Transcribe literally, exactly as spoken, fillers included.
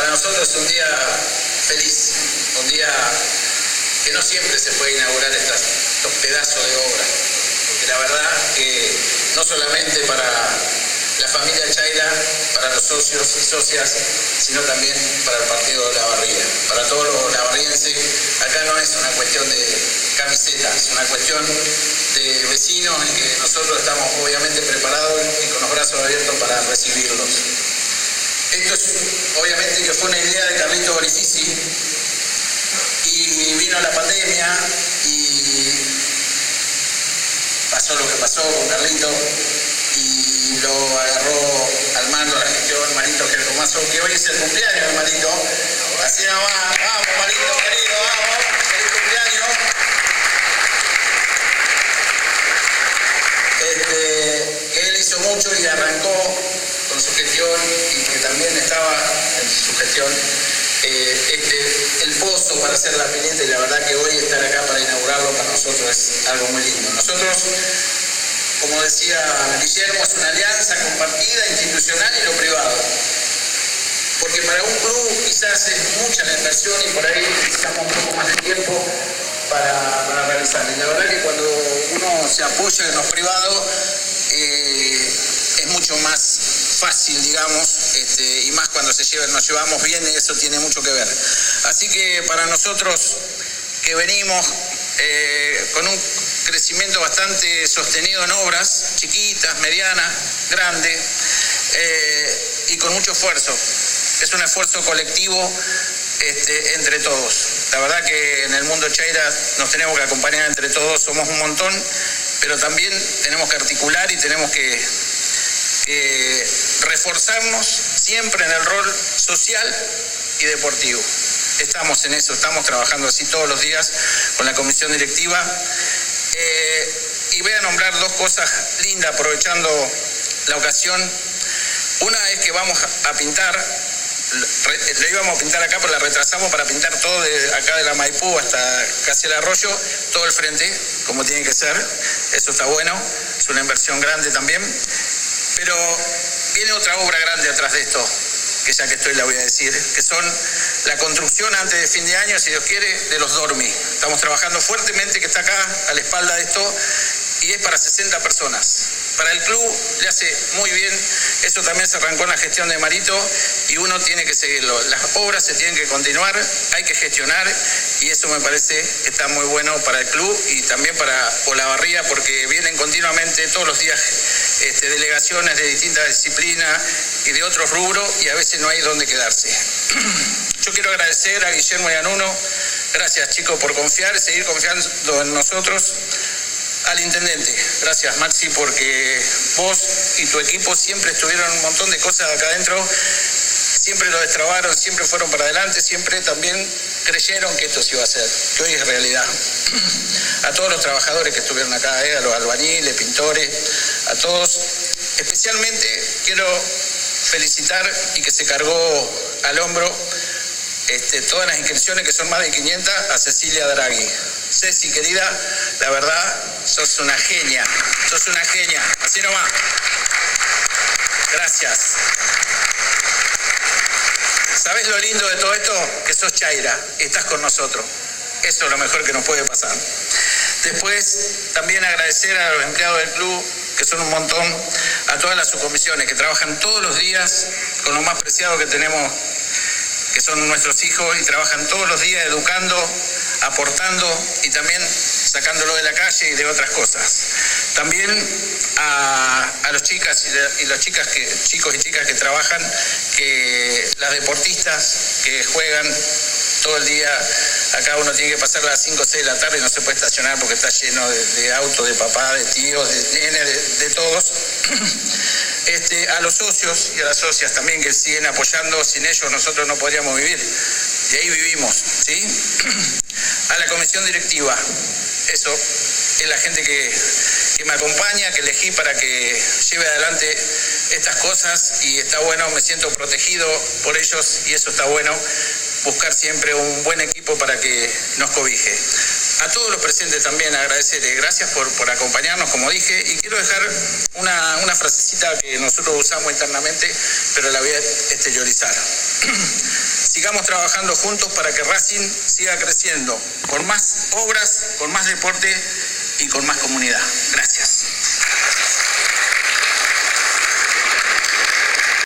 para nosotros es un día feliz, un día que no siempre se puede inaugurar estas, estos pedazos de obra, porque la verdad que no solamente para la familia Chaira, para los socios y socias, sino también para el partido de Olavarría, para todos los olavarrienses. Acá no es una cuestión de camiseta, es una cuestión de vecinos en que nosotros estamos obviamente preparados y con los brazos abiertos para recibirlos. Esto es, obviamente que fue una idea de Carlito Bonifici y vino la pandemia y pasó lo que pasó con Carlito y lo agarró al mando la gestión Marito Gercomazo, que hoy es el cumpleaños de Marito. Así nomás, vamos Marito querido, vamos, feliz cumpleaños. Este, que él hizo mucho y arrancó con su gestión y que también estaba en su gestión eh, este, el pozo para hacer la pileta, y la verdad que hoy estar acá para inaugurarlo para nosotros es algo muy lindo. Nosotros, como decía Guillermo, es una alianza compartida, institucional y lo privado. Porque para un club quizás es mucha la inversión y por ahí necesitamos un poco más de tiempo para, para realizar. Y la verdad que cuando uno se apoya en los privados eh, es mucho más fácil, digamos, este, y más cuando se llevan, nos llevamos bien, y eso tiene mucho que ver. Así que para nosotros que venimos eh, con un crecimiento bastante sostenido en obras, chiquitas, medianas, grandes, eh, y con mucho esfuerzo. Es un esfuerzo colectivo este, entre todos. La verdad que en el mundo Chaira nos tenemos que acompañar entre todos, somos un montón, pero también tenemos que articular y tenemos que, que reforzarnos siempre en el rol social y deportivo. Estamos en eso, estamos trabajando así todos los días con la comisión directiva. Eh, y voy a nombrar dos cosas lindas aprovechando la ocasión. Una es que vamos a pintar, le íbamos a pintar acá, pero la retrasamos para pintar todo de acá de la Maipú hasta casi el arroyo, todo el frente, como tiene que ser. Eso está bueno, es una inversión grande también. Pero viene otra obra grande atrás de esto, que ya que estoy la voy a decir, que son la construcción antes de fin de año, si Dios quiere, de los dormis. Estamos trabajando fuertemente, que está acá a la espalda de esto, y es para sesenta personas. Para el club le hace muy bien, eso también se arrancó en la gestión de Marito y uno tiene que seguirlo. Las obras se tienen que continuar, hay que gestionar, y eso me parece que está muy bueno para el club y también para Olavarría, porque vienen continuamente todos los días este, delegaciones de distintas disciplinas y de otros rubros, y a veces no hay dónde quedarse. Yo quiero agradecer a Guillermo y a Nuno, gracias chicos por confiar, seguir confiando en nosotros. Al intendente, gracias Maxi, porque vos y tu equipo siempre estuvieron un montón de cosas acá adentro, siempre lo destrabaron, siempre fueron para adelante, siempre también creyeron que esto se iba a hacer, que hoy es realidad. A todos los trabajadores que estuvieron acá, eh, a los albañiles, pintores, a todos, especialmente quiero felicitar y que se cargó al hombro este, todas las inscripciones, que son más de quinientas, a Cecilia Draghi. Ceci, querida, la verdad, sos una genia, sos una genia, así nomás. Gracias. ¿Sabés lo lindo de todo esto? Que sos Chaira, estás con nosotros. Eso es lo mejor que nos puede pasar. Después, también agradecer a los empleados del club, que son un montón, a todas las subcomisiones que trabajan todos los días con lo más preciado que tenemos, que son nuestros hijos, y trabajan todos los días educando, aportando y también sacándolo de la calle y de otras cosas. También a, a los chicas y, de, y las chicas que, chicos y chicas que trabajan, que las deportistas que juegan todo el día. Acá uno tiene que pasar a las cinco o seis de la tarde y no se puede estacionar porque está lleno de, de autos, de papá, de tíos, de nene, de, de todos. Este, a los socios y a las socias también que siguen apoyando, sin ellos nosotros no podríamos vivir. Y ahí vivimos, ¿sí? A la comisión directiva, eso es la gente que, que me acompaña, que elegí para que lleve adelante estas cosas, y está bueno, me siento protegido por ellos y eso está bueno, buscar siempre un buen equipo para que nos cobije. A todos los presentes también agradecerles, gracias por, por acompañarnos, como dije, y quiero dejar una, una frasecita que nosotros usamos internamente, pero la voy a exteriorizar. sigamos trabajando juntos para que Racing siga creciendo, con más obras, con más deporte y con más comunidad. Gracias.